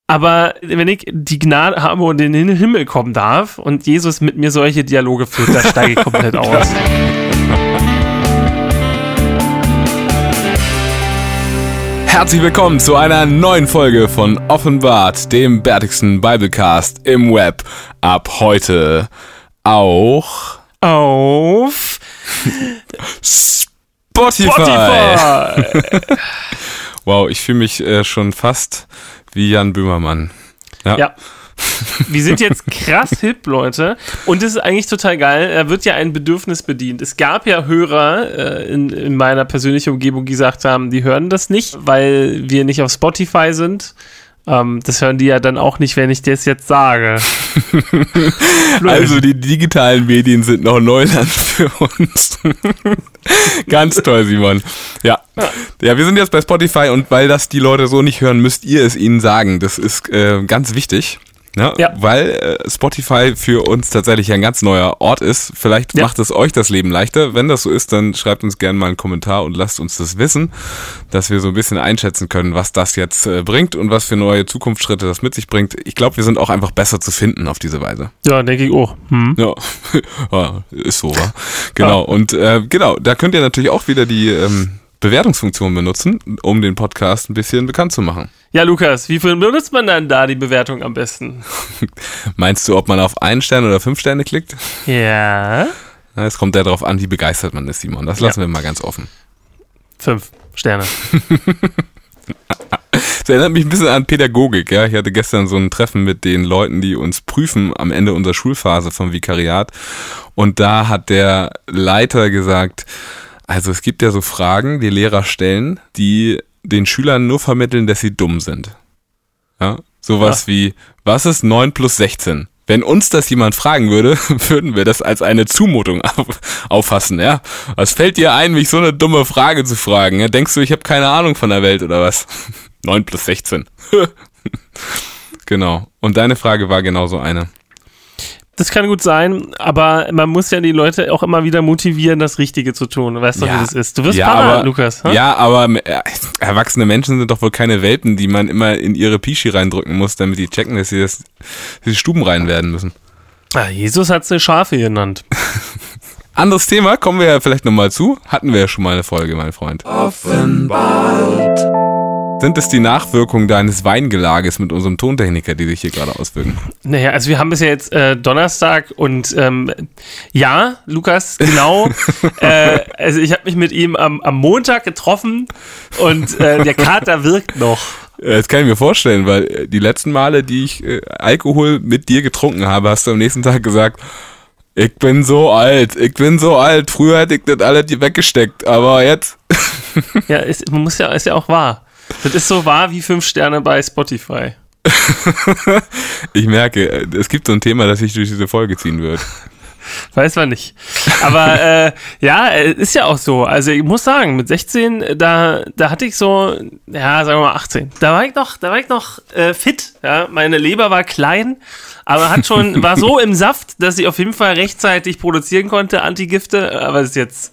Aber wenn ich die Gnade habe und in den Himmel kommen darf und Jesus mit mir solche Dialoge führt, da steige ich komplett aus. Herzlich willkommen zu einer neuen Folge von Offenbart, dem bärtigsten Biblecast im Web. Ab heute auch auf Spotify. Wow, ich fühle mich schon fast wie Jan Böhmermann. Ja. Wir sind jetzt krass hip, Leute. Und das ist eigentlich total geil. Da wird ja ein Bedürfnis bedient. Es gab ja Hörer in meiner persönlichen Umgebung, die gesagt haben, die hören das nicht, weil wir nicht auf Spotify sind. Das hören die ja dann auch nicht, wenn ich das jetzt sage. Also die digitalen Medien sind noch Neuland für uns. Ganz toll, Simon. Ja, wir sind jetzt bei Spotify und weil das die Leute so nicht hören, müsst ihr es ihnen sagen. Das ist ganz wichtig. Ja. Weil Spotify für uns tatsächlich ein ganz neuer Ort ist. Vielleicht macht es euch das Leben leichter. Wenn das so ist, dann schreibt uns gerne mal einen Kommentar und lasst uns das wissen, dass wir so ein bisschen einschätzen können, was das jetzt bringt und was für neue Zukunftsschritte das mit sich bringt. Ich glaube, wir sind auch einfach besser zu finden auf diese Weise. Ja, denke ich auch. Ja, ist so, wa? Genau. Und da könnt ihr natürlich auch wieder die Bewertungsfunktion benutzen, um den Podcast ein bisschen bekannt zu machen. Ja, Lukas, wie viel benutzt man dann da die Bewertung am besten? Meinst du, ob man auf 1 Stern oder 5 Sterne klickt? Ja. Es kommt ja darauf an, wie begeistert man ist, Simon. Das lassen wir mal ganz offen. 5 Sterne. Das erinnert mich ein bisschen an Pädagogik. Ja, ich hatte gestern so ein Treffen mit den Leuten, die uns prüfen am Ende unserer Schulphase vom Vikariat. Und da hat der Leiter gesagt, also es gibt ja so Fragen, die Lehrer stellen, die den Schülern nur vermitteln, dass sie dumm sind. Ja, sowas wie, was ist 9 plus 16? Wenn uns das jemand fragen würde, würden wir das als eine Zumutung auffassen, ja. Was fällt dir ein, mich so eine dumme Frage zu fragen? Ja? Denkst du, ich habe keine Ahnung von der Welt oder was? 9 plus 16. Genau. Und deine Frage war genauso eine. Das kann gut sein, aber man muss ja die Leute auch immer wieder motivieren, das Richtige zu tun. Weißt du, wie das ist? Du wirst Papa, Lukas. Ha? Ja, aber erwachsene Menschen sind doch wohl keine Welpen, die man immer in ihre Pischi reindrücken muss, damit die checken, dass sie stubenrein werden müssen. Jesus hat sie Schafe genannt. Anderes Thema, kommen wir ja vielleicht nochmal zu. Hatten wir ja schon mal eine Folge, mein Freund. Offenbart. Sind es die Nachwirkungen deines Weingelages mit unserem Tontechniker, die sich hier gerade auswirken? Naja, also wir haben bis jetzt Donnerstag und ja, Lukas, genau. Also ich habe mich mit ihm am Montag getroffen und der Kater wirkt noch. Das kann ich mir vorstellen, weil die letzten Male, die ich Alkohol mit dir getrunken habe, hast du am nächsten Tag gesagt, ich bin so alt. Früher hätte ich das alles weggesteckt, aber jetzt... Ja, ist ja auch wahr. Das ist so wahr wie 5 Sterne bei Spotify. Ich merke, es gibt so ein Thema, das sich durch diese Folge ziehen wird. Weiß man nicht. Aber ja, ist ja auch so. Also ich muss sagen, mit 16, da hatte ich so, ja, sagen wir mal 18. Da war ich noch fit. Ja? Meine Leber war klein, aber war so im Saft, dass ich auf jeden Fall rechtzeitig produzieren konnte, Antigifte. Aber es ist jetzt...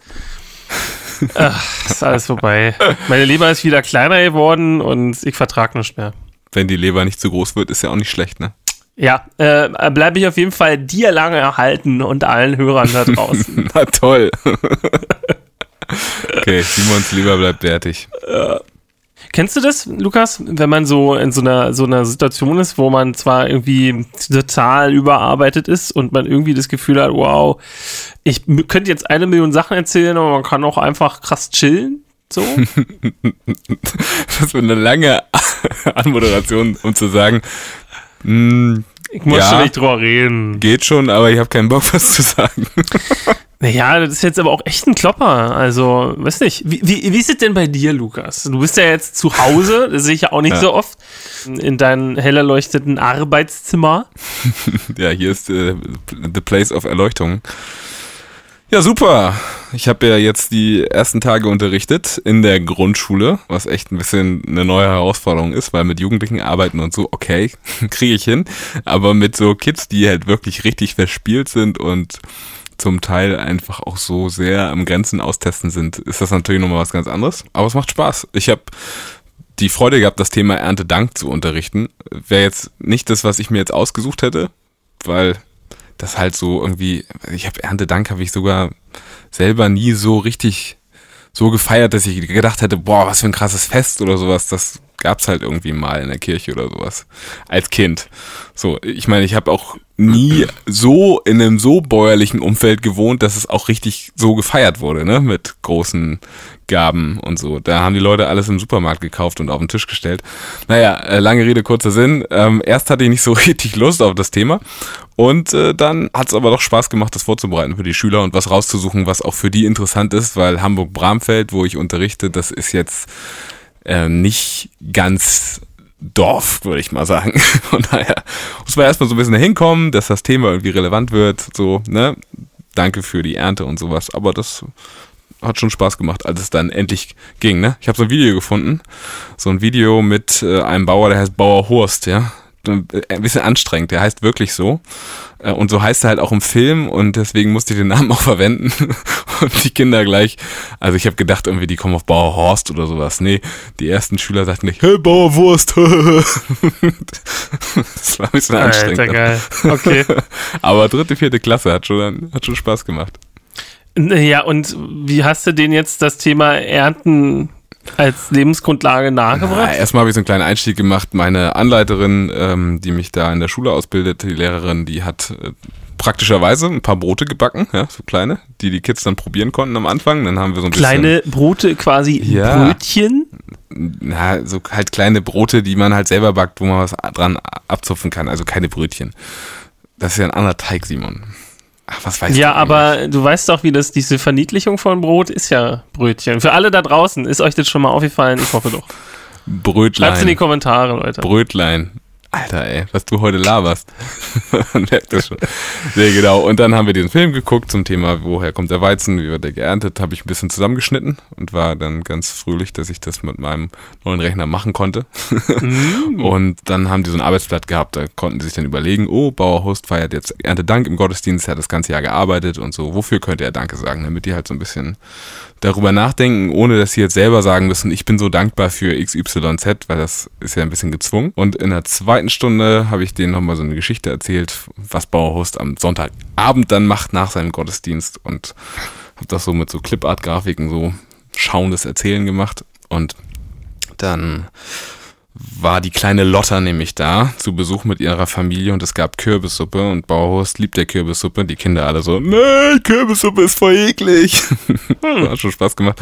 ist alles vorbei. Meine Leber ist wieder kleiner geworden und ich vertrage nichts mehr. Wenn die Leber nicht zu groß wird, ist ja auch nicht schlecht, ne? Ja, bleibe ich auf jeden Fall dir lange erhalten und allen Hörern da draußen. Na toll. Okay, Simons Leber bleibt bärtig. Kennst du das, Lukas? Wenn man so in so einer Situation ist, wo man zwar irgendwie total überarbeitet ist und man irgendwie das Gefühl hat, wow, ich könnte jetzt 1 Million Sachen erzählen, aber man kann auch einfach krass chillen, so. Das wird eine lange Anmoderation, um zu sagen, ich muss schon nicht drüber reden. Geht schon, aber ich habe keinen Bock, was zu sagen. Naja, das ist jetzt aber auch echt ein Klopper. Also, weiß nicht. Wie ist es denn bei dir, Lukas? Du bist ja jetzt zu Hause, das sehe ich ja auch nicht so oft, in deinem hell erleuchteten Arbeitszimmer. Ja, hier ist the place of Erleuchtung. Ja, super. Ich habe ja jetzt die ersten Tage unterrichtet in der Grundschule, was echt ein bisschen eine neue Herausforderung ist, weil mit Jugendlichen arbeiten und so, okay, kriege ich hin. Aber mit so Kids, die halt wirklich richtig verspielt sind und zum Teil einfach auch so sehr am Grenzen austesten sind, ist das natürlich nochmal was ganz anderes. Aber es macht Spaß. Ich habe die Freude gehabt, das Thema Erntedank zu unterrichten. Wäre jetzt nicht das, was ich mir jetzt ausgesucht hätte, weil das halt so irgendwie, Erntedank habe ich sogar selber nie so richtig so gefeiert, dass ich gedacht hätte, boah, was für ein krasses Fest oder sowas. Das gab's halt irgendwie mal in der Kirche oder sowas als Kind. So, ich meine, ich habe auch nie so in einem so bäuerlichen Umfeld gewohnt, dass es auch richtig so gefeiert wurde, ne, mit großen Gaben und so. Da haben die Leute alles im Supermarkt gekauft und auf den Tisch gestellt. Naja, lange Rede, kurzer Sinn. Erst hatte ich nicht so richtig Lust auf das Thema und dann hat es aber doch Spaß gemacht, das vorzubereiten für die Schüler und was rauszusuchen, was auch für die interessant ist, weil Hamburg-Bramfeld, wo ich unterrichte, das ist jetzt nicht ganz Dorf, würde ich mal sagen. Von daher muss man erstmal so ein bisschen dahin kommen, dass das Thema irgendwie relevant wird, so, ne? Danke für die Ernte und sowas, aber das hat schon Spaß gemacht, als es dann endlich ging, ne? Ich habe so ein Video gefunden, so ein Video mit einem Bauer, der heißt Bauer Horst, ja? Ein bisschen anstrengend, der heißt wirklich so. Und so heißt er halt auch im Film und deswegen musste ich den Namen auch verwenden. Und die Kinder gleich, also ich habe gedacht, irgendwie die kommen auf Bauer Horst oder sowas. Nee, die ersten Schüler sagten gleich, hey, Bauer Wurst. Das war ein bisschen anstrengend. Alter, geil. Okay. Aber 3., 4. Klasse hat schon Spaß gemacht. Ja, und wie hast du denen jetzt das Thema Ernten als Lebensgrundlage nahegebracht? Erstmal habe ich so einen kleinen Einstieg gemacht. Meine Anleiterin, die mich da in der Schule ausbildet, die Lehrerin, die hat praktischerweise ein paar Brote gebacken, ja, so kleine, die Kids dann probieren konnten am Anfang. Dann haben wir so ein kleine bisschen Brote, quasi Brötchen? Na, so halt kleine Brote, die man halt selber backt, wo man was dran abzupfen kann. Also keine Brötchen. Das ist ja ein anderer Teig, Simon. Ach, was weißt du? Ja, aber du weißt doch, wie diese Verniedlichung von Brot ist ja Brötchen. Für alle da draußen, ist euch das schon mal aufgefallen? Ich hoffe doch. Brötlein. Schreibt's in die Kommentare, Leute. Brötlein. Alter, ey, was du heute laberst. Man merkt das schon. Sehr genau. Und dann haben wir diesen Film geguckt zum Thema, woher kommt der Weizen, wie wird der geerntet, habe ich ein bisschen zusammengeschnitten und war dann ganz fröhlich, dass ich das mit meinem neuen Rechner machen konnte. Und dann haben die so ein Arbeitsblatt gehabt, da konnten sie sich dann überlegen, oh, Bauer Horst feiert jetzt Erntedank im Gottesdienst, er hat das ganze Jahr gearbeitet und so, wofür könnte er Danke sagen, damit die halt so ein bisschen darüber nachdenken, ohne dass sie jetzt selber sagen müssen, ich bin so dankbar für XYZ, weil das ist ja ein bisschen gezwungen. Und in der 2. Stunde habe ich denen nochmal so eine Geschichte erzählt, was Bauer Horst am Sonntagabend dann macht nach seinem Gottesdienst und habe das so mit so Clipart-Grafiken so schauendes Erzählen gemacht. Und dann war die kleine Lotta nämlich da zu Besuch mit ihrer Familie und es gab Kürbissuppe und Bauer Horst liebt der Kürbissuppe. Die Kinder alle so, nee, Kürbissuppe ist voll eklig. Hat schon Spaß gemacht.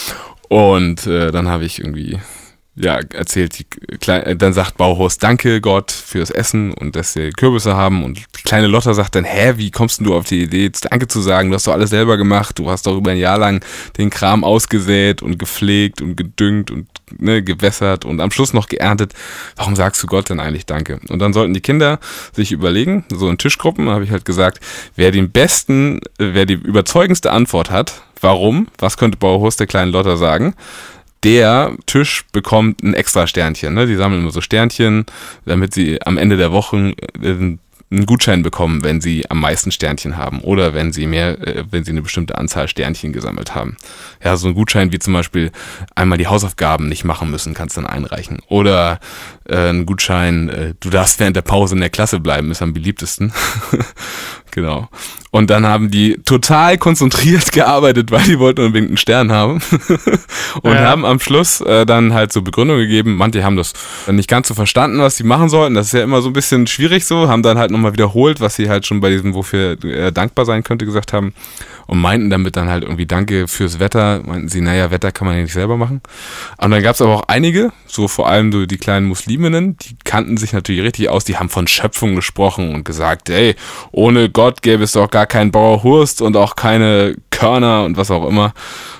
Und dann habe ich irgendwie erzählt, dann sagt Bauer Horst, danke Gott fürs Essen und dass wir Kürbisse haben und die kleine Lotta sagt dann, wie kommst denn du auf die Idee, Danke zu sagen, du hast doch alles selber gemacht, du hast doch über ein Jahr lang den Kram ausgesät und gepflegt und gedüngt und gewässert und am Schluss noch geerntet, warum sagst du Gott denn eigentlich Danke? Und dann sollten die Kinder sich überlegen, so in Tischgruppen, habe ich halt gesagt, wer die überzeugendste Antwort hat, warum, was könnte Bauer Horst der kleinen Lotta sagen, der Tisch bekommt ein extra Sternchen. Ne? Die sammeln immer so Sternchen, damit sie am Ende der Woche einen Gutschein bekommen, wenn sie am meisten Sternchen haben oder wenn sie eine bestimmte Anzahl Sternchen gesammelt haben. Ja, so ein Gutschein wie zum Beispiel einmal die Hausaufgaben nicht machen müssen, kannst du dann einreichen. Oder ein Gutschein, du darfst während der Pause in der Klasse bleiben, ist am beliebtesten. Genau. Und dann haben die total konzentriert gearbeitet, weil die wollten unbedingt einen Stern haben. Und haben am Schluss dann halt so Begründung gegeben. Manche haben das nicht ganz so verstanden, was sie machen sollten. Das ist ja immer so ein bisschen schwierig so. Haben dann halt nochmal wiederholt, was sie halt schon bei diesem, wofür er dankbar sein könnte, gesagt haben. Und meinten damit dann halt irgendwie Danke fürs Wetter. Meinten sie, naja, Wetter kann man ja nicht selber machen. Und dann gab es aber auch einige, so vor allem so die kleinen Musliminnen, die kannten sich natürlich richtig aus. Die haben von Schöpfung gesprochen und gesagt, ey, ohne Gott gäbe es doch gar keinen Bauer Horst und auch keine Körner und was auch immer.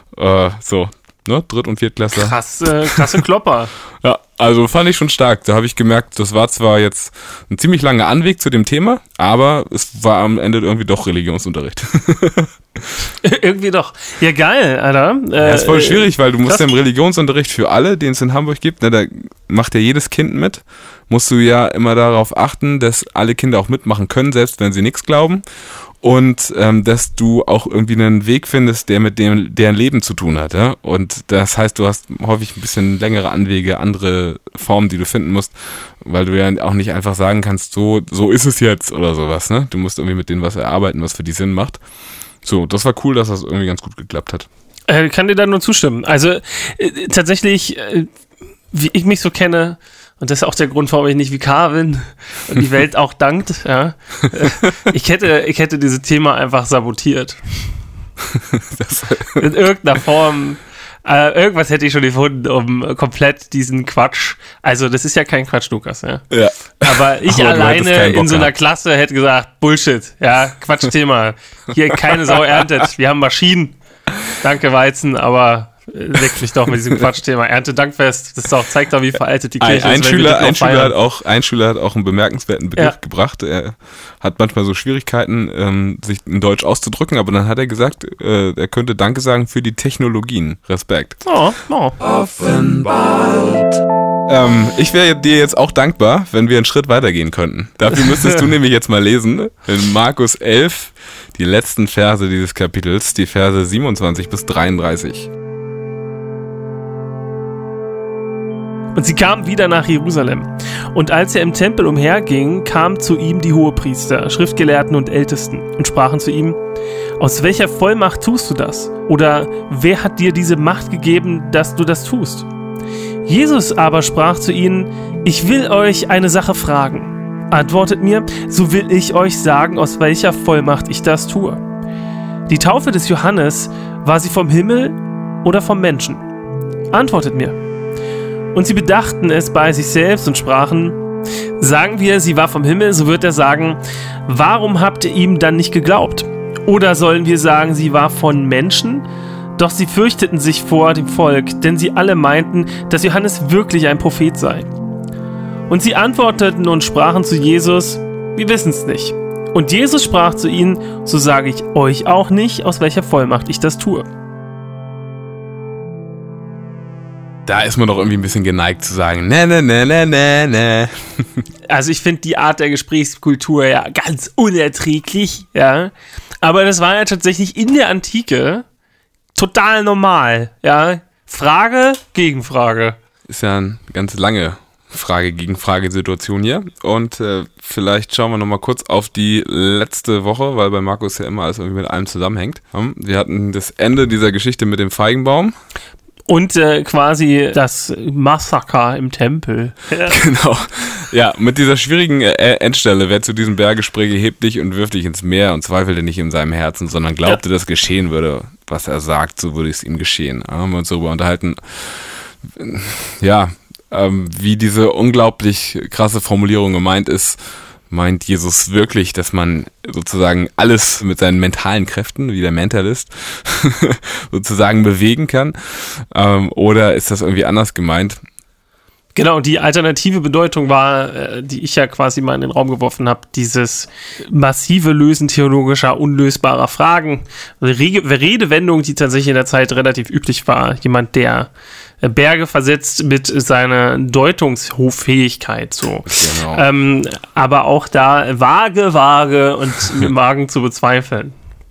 So, ne, 3. und 4. Klasse. Klasse Klopper. Ja, also fand ich schon stark. Da habe ich gemerkt, das war zwar jetzt ein ziemlich langer Anweg zu dem Thema, aber es war am Ende irgendwie doch Religionsunterricht. Irgendwie doch. Ja, geil, Alter. Das ist voll schwierig, weil du musst ja im Religionsunterricht für alle, den es in Hamburg gibt, ne, da macht ja jedes Kind mit, musst du ja immer darauf achten, dass alle Kinder auch mitmachen können, selbst wenn sie nichts glauben. Und dass du auch irgendwie einen Weg findest, der mit deren Leben zu tun hat. Ja? Und das heißt, du hast häufig ein bisschen längere Anwege, andere Formen, die du finden musst, weil du ja auch nicht einfach sagen kannst, so ist es jetzt oder sowas. Ne? Du musst irgendwie mit denen was erarbeiten, was für die Sinn macht. So, das war cool, dass das irgendwie ganz gut geklappt hat. Kann dir da nur zustimmen. Also tatsächlich, wie ich mich so kenne, und das ist auch der Grund, warum ich nicht Vikar bin und die Welt auch dankt, ja. Ich hätte dieses Thema einfach sabotiert. In irgendeiner Form. Irgendwas hätte ich schon gefunden, um komplett diesen Quatsch. Also, das ist ja kein Quatsch, Lukas, ja. Ja. Aber ich alleine in so einer Klasse hätte gesagt, Bullshit, ja, Quatschthema. Hier keine Sau erntet. Wir haben Maschinen. Danke, Weizen, aber leck mich doch mit diesem Quatschthema. Erntedankfest, das zeigt doch, wie veraltet die Kirche ist. Ein Schüler hat auch einen bemerkenswerten Begriff gebracht. Er hat manchmal so Schwierigkeiten, sich in Deutsch auszudrücken, aber dann hat er gesagt, er könnte Danke sagen für die Technologien. Respekt. Oh. Offenbart. Ich wäre dir jetzt auch dankbar, wenn wir einen Schritt weitergehen könnten. Dafür müsstest du nämlich jetzt mal lesen, in Markus 11, die letzten Verse dieses Kapitels, die Verse 27 bis 33. Und sie kamen wieder nach Jerusalem. Und als er im Tempel umherging, kamen zu ihm die Hohepriester, Schriftgelehrten und Ältesten und sprachen zu ihm: Aus welcher Vollmacht tust du das? Oder wer hat dir diese Macht gegeben, dass du das tust? Jesus aber sprach zu ihnen: Ich will euch eine Sache fragen. Antwortet mir, so will ich euch sagen, aus welcher Vollmacht ich das tue. Die Taufe des Johannes, war sie vom Himmel oder vom Menschen? Antwortet mir. Und sie bedachten es bei sich selbst und sprachen: Sagen wir, sie war vom Himmel, so wird er sagen: Warum habt ihr ihm dann nicht geglaubt? Oder sollen wir sagen, sie war von Menschen? Doch sie fürchteten sich vor dem Volk, denn sie alle meinten, dass Johannes wirklich ein Prophet sei. Und sie antworteten und sprachen zu Jesus: Wir wissen es nicht. Und Jesus sprach zu ihnen: So sage ich euch auch nicht, aus welcher Vollmacht ich das tue. Da ist man doch irgendwie ein bisschen geneigt zu sagen, ne. Also ich finde die Art der Gesprächskultur ja ganz unerträglich, ja. Aber das war ja tatsächlich in der Antike total normal, ja. Frage, Gegenfrage. Ist ja eine ganz lange Frage-Gegen-Frage-Situation hier. Und vielleicht schauen wir nochmal kurz auf die letzte Woche, weil bei Markus ja immer alles irgendwie mit allem zusammenhängt. Wir hatten das Ende dieser Geschichte mit dem Feigenbaum. Und quasi das Massaker im Tempel. Ja. Genau. Ja, mit dieser schwierigen Endstelle: Wer zu diesem Berggespräch hebt dich und wirft dich ins Meer und zweifelte nicht in seinem Herzen, sondern glaubte, dass geschehen würde, was er sagt, so würde es ihm geschehen. Da haben wir uns darüber unterhalten, ja, wie diese unglaublich krasse Formulierung gemeint ist. Meint Jesus wirklich, dass man sozusagen alles mit seinen mentalen Kräften, wie der Mentalist, sozusagen bewegen kann? Oder ist das irgendwie anders gemeint? Genau, die alternative Bedeutung war, die ich ja quasi mal in den Raum geworfen habe, dieses massive Lösen theologischer, unlösbarer Fragen. Redewendung, die tatsächlich in der Zeit relativ üblich war. Jemand, der Berge versetzt mit seiner Deutungshoffähigkeit, so. Genau. Aber auch da vage und mit Magen zu bezweifeln.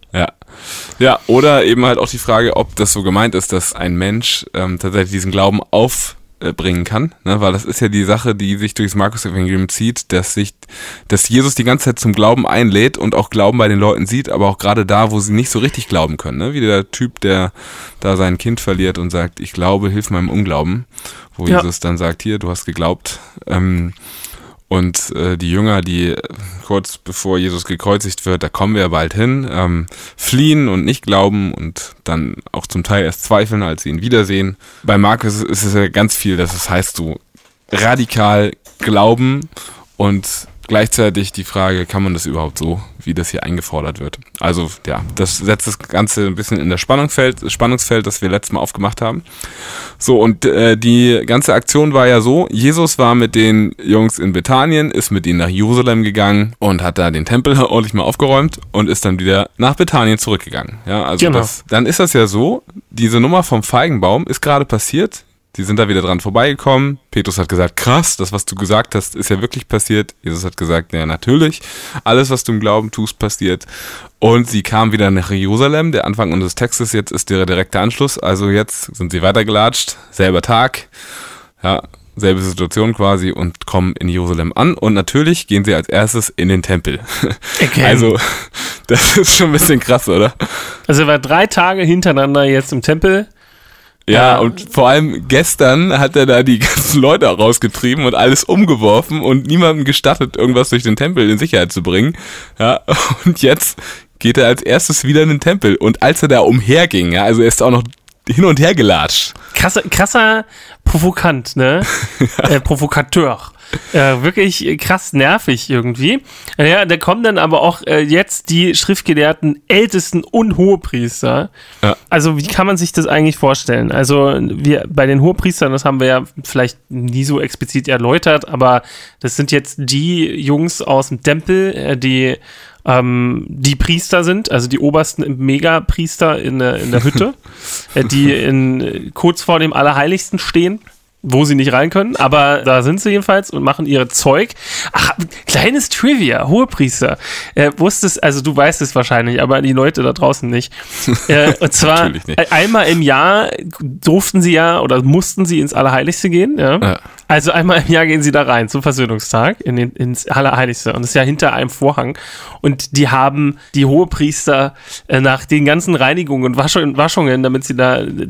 Ja, oder eben halt auch die Frage, ob das so gemeint ist, dass ein Mensch tatsächlich diesen Glauben aufbringen kann, ne? Weil das ist ja die Sache, die sich durchs Markus-Evangelium zieht, dass Jesus die ganze Zeit zum Glauben einlädt und auch Glauben bei den Leuten sieht, aber auch gerade da, wo sie nicht so richtig glauben können, ne? Wie der Typ, der da sein Kind verliert und sagt: Ich glaube, hilf meinem Unglauben, wo Jesus dann sagt: Hier, du hast geglaubt. Und die Jünger, die kurz bevor Jesus gekreuzigt wird, da kommen wir bald hin, fliehen und nicht glauben und dann auch zum Teil erst zweifeln, als sie ihn wiedersehen. Bei Markus ist es ja ganz viel, das heißt so radikal glauben und gleichzeitig die Frage, kann man das überhaupt so, wie das hier eingefordert wird? Also ja, das setzt das Ganze ein bisschen in das Spannungsfeld, das wir letztes Mal aufgemacht haben. So, und die ganze Aktion war ja so, Jesus war mit den Jungs in Bethanien, ist mit ihnen nach Jerusalem gegangen und hat da den Tempel ordentlich mal aufgeräumt und ist dann wieder nach Bethanien zurückgegangen. Ja, also genau. Dann ist das ja so, diese Nummer vom Feigenbaum ist gerade passiert. Die sind da wieder dran vorbeigekommen. Petrus hat gesagt, krass, das, was du gesagt hast, ist ja wirklich passiert. Jesus hat gesagt, ja, natürlich. Alles, was du im Glauben tust, passiert. Und sie kamen wieder nach Jerusalem. Der Anfang unseres Textes jetzt ist der direkte Anschluss. Also jetzt sind sie weitergelatscht. Selber Tag. Ja, selbe Situation quasi und kommen in Jerusalem an. Und natürlich gehen sie als erstes in den Tempel. Okay. Also, das ist schon ein bisschen krass, oder? Also er war 3 Tage hintereinander jetzt im Tempel. Ja, und vor allem gestern hat er da die ganzen Leute auch rausgetrieben und alles umgeworfen und niemandem gestattet, irgendwas durch den Tempel in Sicherheit zu bringen. Ja, und jetzt geht er als erstes wieder in den Tempel. Und als er da umherging, ja, also er ist auch noch hin und her gelatscht. Krasser Provokant, ne? Provokateur. Wirklich krass nervig irgendwie. Ja, da kommen dann aber auch jetzt die Schriftgelehrten, Ältesten und Hohepriester. Ja. Also wie kann man sich das eigentlich vorstellen? Also wir bei den Hohepriestern, das haben wir ja vielleicht nie so explizit erläutert, aber das sind jetzt die Jungs aus dem Tempel, die Priester sind, also die obersten Megapriester in der Hütte, die kurz vor dem Allerheiligsten stehen, wo sie nicht rein können, aber da sind sie jedenfalls und machen ihr Zeug. Ach, kleines Trivia, Hohepriester. Wusstest, also du weißt es wahrscheinlich, aber die Leute da draußen nicht. Und zwar einmal im Jahr durften sie ja oder mussten sie ins Allerheiligste gehen. Ja? Also einmal im Jahr gehen sie da rein zum Versöhnungstag ins Allerheiligste und das ist ja hinter einem Vorhang. Und die haben die Hohepriester nach den ganzen Reinigungen und Waschungen, damit sie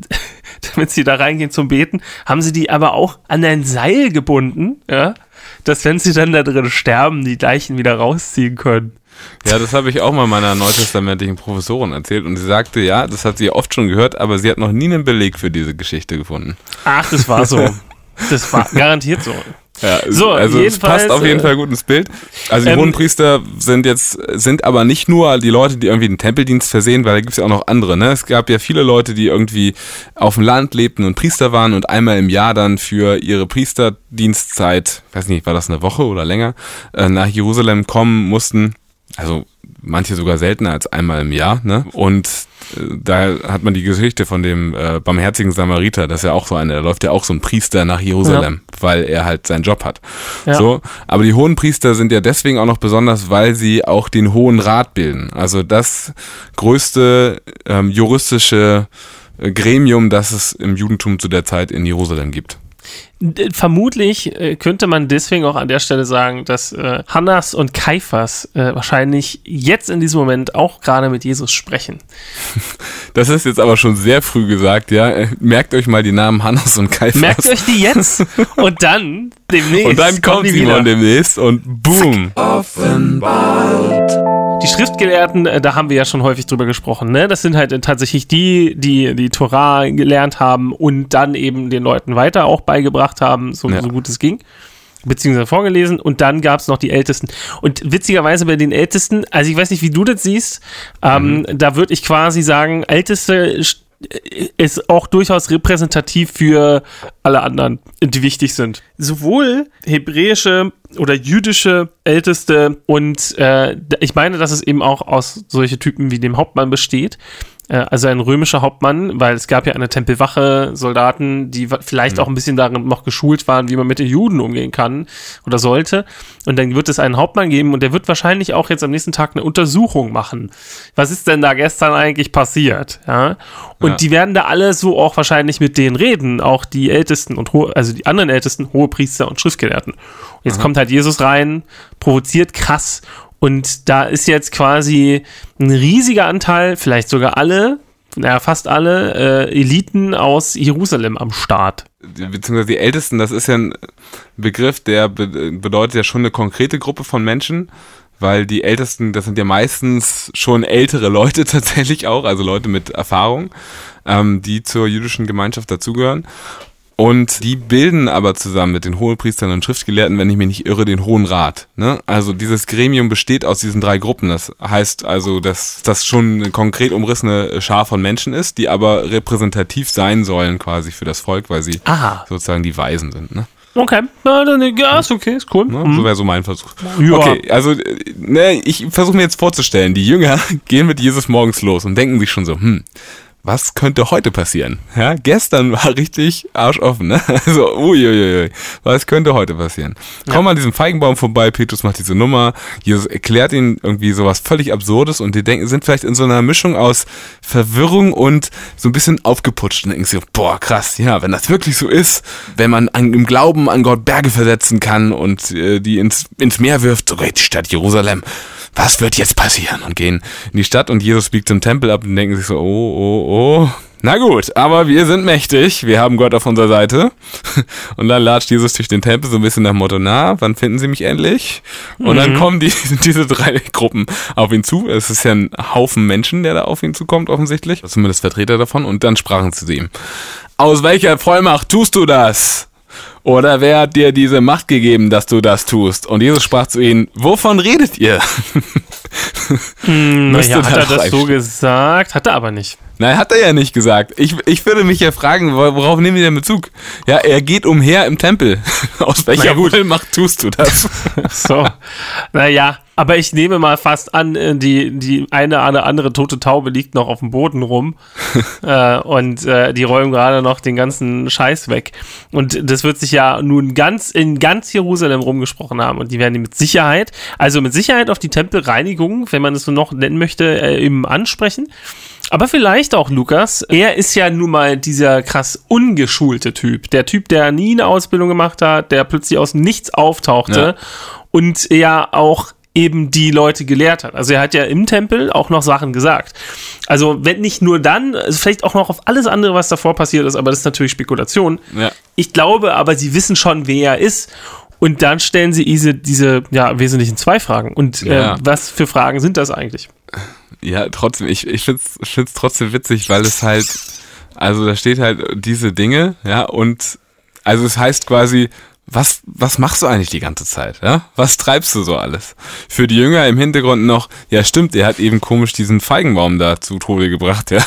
da reingehen zum Beten, haben sie die aber auch an ein Seil gebunden, ja, dass wenn sie dann da drin sterben, die Leichen wieder rausziehen können. Ja, das habe ich auch mal meiner neutestamentlichen Professorin erzählt und sie sagte, ja, das hat sie oft schon gehört, aber sie hat noch nie einen Beleg für diese Geschichte gefunden. Ach, das war so. Das war garantiert so. Ja, so, also es passt auf jeden Fall gut ins Bild. Also die Hohenpriester sind aber nicht nur die Leute, die irgendwie den Tempeldienst versehen, weil da gibt es ja auch noch andere. Ne? Es gab ja viele Leute, die irgendwie auf dem Land lebten und Priester waren und einmal im Jahr dann für ihre Priesterdienstzeit, weiß nicht, war das eine Woche oder länger, nach Jerusalem kommen mussten. Also manche sogar seltener als einmal im Jahr. Ne? Und da hat man die Geschichte von dem barmherzigen Samariter, das ist ja auch so einer, da läuft ja auch so ein Priester nach Jerusalem, weil er halt seinen Job hat. Ja. So, aber die Hohenpriester sind ja deswegen auch noch besonders, weil sie auch den Hohen Rat bilden. Also das größte juristische Gremium, das es im Judentum zu der Zeit in Jerusalem gibt. Vermutlich könnte man deswegen auch an der Stelle sagen, dass Hannas und Kaiphas wahrscheinlich jetzt in diesem Moment auch gerade mit Jesus sprechen. Das ist jetzt aber schon sehr früh gesagt, ja. Merkt euch mal die Namen Hannas und Kaiphas. Merkt euch die jetzt und dann demnächst. Und dann kommt Simon demnächst und boom. Offenbart. Die Schriftgelehrten, da haben wir ja schon häufig drüber gesprochen, ne? Das sind halt tatsächlich die Torah gelernt haben und dann eben den Leuten weiter auch beigebracht haben, so gut es ging, beziehungsweise vorgelesen. Und dann gab es noch die Ältesten. Und witzigerweise bei den Ältesten, also ich weiß nicht, wie du das siehst, da würde ich quasi sagen, Älteste ist auch durchaus repräsentativ für alle anderen, die wichtig sind. Sowohl hebräische oder jüdische Älteste und ich meine, dass es eben auch aus solche Typen wie dem Hauptmann besteht. Also ein römischer Hauptmann, weil es gab ja eine Tempelwache, Soldaten, die vielleicht auch ein bisschen darin noch geschult waren, wie man mit den Juden umgehen kann oder sollte. Und dann wird es einen Hauptmann geben und der wird wahrscheinlich auch jetzt am nächsten Tag eine Untersuchung machen. Was ist denn da gestern eigentlich passiert? Ja? Und die werden da alle so auch wahrscheinlich mit denen reden, auch die Ältesten und also die anderen Ältesten, Hohepriester und Schriftgelehrten. Und jetzt kommt halt Jesus rein, provoziert krass. Und da ist jetzt quasi ein riesiger Anteil, vielleicht sogar fast alle Eliten aus Jerusalem am Start. Beziehungsweise die Ältesten, das ist ja ein Begriff, der bedeutet ja schon eine konkrete Gruppe von Menschen, weil die Ältesten, das sind ja meistens schon ältere Leute tatsächlich auch, also Leute mit Erfahrung, die zur jüdischen Gemeinschaft dazugehören. Und die bilden aber zusammen mit den Hohenpriestern und Schriftgelehrten, wenn ich mich nicht irre, den Hohen Rat. Ne? Also dieses Gremium besteht aus diesen 3 Gruppen. Das heißt also, dass das schon eine konkret umrissene Schar von Menschen ist, die aber repräsentativ sein sollen quasi für das Volk, weil sie sozusagen die Weisen sind. Ne? Okay, ja, ist okay, ist cool. Ne? So wäre so mein Versuch. Ja. Okay, also ich versuche mir jetzt vorzustellen, die Jünger gehen mit Jesus morgens los und denken sich schon so, was könnte heute passieren? Ja, gestern war richtig arschoffen, ne? Also, uiuiui, was könnte heute passieren? Kommen an diesem Feigenbaum vorbei, Petrus macht diese Nummer, Jesus erklärt ihnen irgendwie sowas völlig Absurdes und die denken, sind vielleicht in so einer Mischung aus Verwirrung und so ein bisschen aufgeputscht und denken sich, boah, krass, ja, wenn das wirklich so ist, wenn man im Glauben an Gott Berge versetzen kann und die ins Meer wirft, sogar die Stadt Jerusalem, was wird jetzt passieren? Und gehen in die Stadt und Jesus biegt zum Tempel ab und denken sich so, oh, na gut, aber wir sind mächtig, wir haben Gott auf unserer Seite. Und dann latscht Jesus durch den Tempel so ein bisschen nach dem Motto, wann finden Sie mich endlich? Und dann kommen diese 3 Gruppen auf ihn zu. Es ist ja ein Haufen Menschen, der da auf ihn zukommt offensichtlich, zumindest Vertreter davon. Und dann sprachen sie zu ihm, aus welcher Vollmacht tust du das? Oder wer hat dir diese Macht gegeben, dass du das tust? Und Jesus sprach zu ihnen, wovon redet ihr? Naja, hat er das so gesagt? Hat er aber nicht. Nein, hat er ja nicht gesagt. Ich würde mich ja fragen, worauf nehmen die denn Bezug? Ja, er geht umher im Tempel. Aus welcher Vollmacht tust du das? So, naja, aber ich nehme mal fast an, die eine oder andere tote Taube liegt noch auf dem Boden rum und die räumen gerade noch den ganzen Scheiß weg. Und das wird sich ja nun in ganz Jerusalem rumgesprochen haben und die werden mit Sicherheit auf die Tempelreinigung, wenn man es so noch nennen möchte, eben ansprechen. Aber vielleicht auch Lukas, er ist ja nun mal dieser krass ungeschulte Typ. Der Typ, der nie eine Ausbildung gemacht hat, der plötzlich aus nichts auftauchte und ja auch eben die Leute gelehrt hat. Also er hat ja im Tempel auch noch Sachen gesagt. Also wenn nicht nur dann, also vielleicht auch noch auf alles andere, was davor passiert ist, aber das ist natürlich Spekulation. Ja. Ich glaube aber, sie wissen schon, wer er ist. Und dann stellen sie diese wesentlichen 2 Fragen. Und was für Fragen sind das eigentlich? Ja, trotzdem, ich find's trotzdem witzig, weil es halt, also da steht halt diese Dinge, ja, und also es heißt quasi, was machst du eigentlich die ganze Zeit, ja? Was treibst du so alles? Für die Jünger im Hintergrund noch, ja stimmt, er hat eben komisch diesen Feigenbaum da zu Tode gebracht, ja.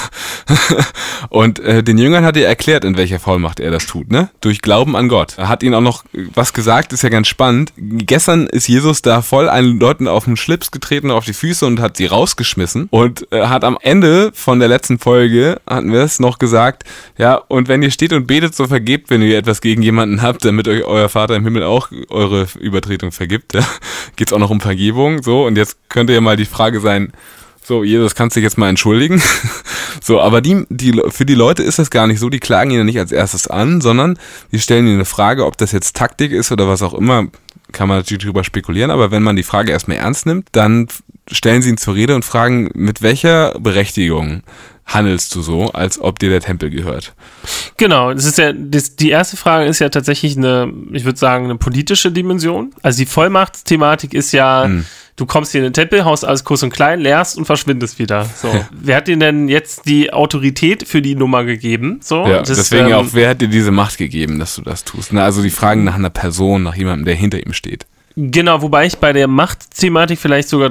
Und den Jüngern hat er erklärt, in welcher Vollmacht er das tut, ne? Durch Glauben an Gott. Er hat ihnen auch noch was gesagt, ist ja ganz spannend. Gestern ist Jesus da voll einen Leuten auf den Schlips getreten, auf die Füße und hat sie rausgeschmissen und hat am Ende von der letzten Folge, hatten wir es noch gesagt, ja, und wenn ihr steht und betet, so vergebt, wenn ihr etwas gegen jemanden habt, damit euch euer Vater im Himmel auch eure Übertretung vergibt, ja. Geht's auch noch um Vergebung, so, und jetzt könnte ja mal die Frage sein, so, Jesus, kannst du dich jetzt mal entschuldigen? So, aber für die Leute ist das gar nicht so, die klagen ihn ja nicht als erstes an, sondern die stellen ihnen eine Frage, ob das jetzt Taktik ist oder was auch immer, kann man natürlich drüber spekulieren, aber wenn man die Frage erstmal ernst nimmt, dann stellen sie ihn zur Rede und fragen, mit welcher Berechtigung handelst du so, als ob dir der Tempel gehört? Genau, die erste Frage ist ja tatsächlich ich würde sagen, eine politische Dimension. Also die Vollmachtsthematik ist ja, du kommst hier in den Tempel, haust alles groß und klein, leerst und verschwindest wieder. So. Wer hat dir denn jetzt die Autorität für die Nummer gegeben? So, ja, deswegen auch, wer hat dir diese Macht gegeben, dass du das tust? Na, also die fragen nach einer Person, nach jemandem, der hinter ihm steht. Genau, wobei ich bei der Machtthematik vielleicht sogar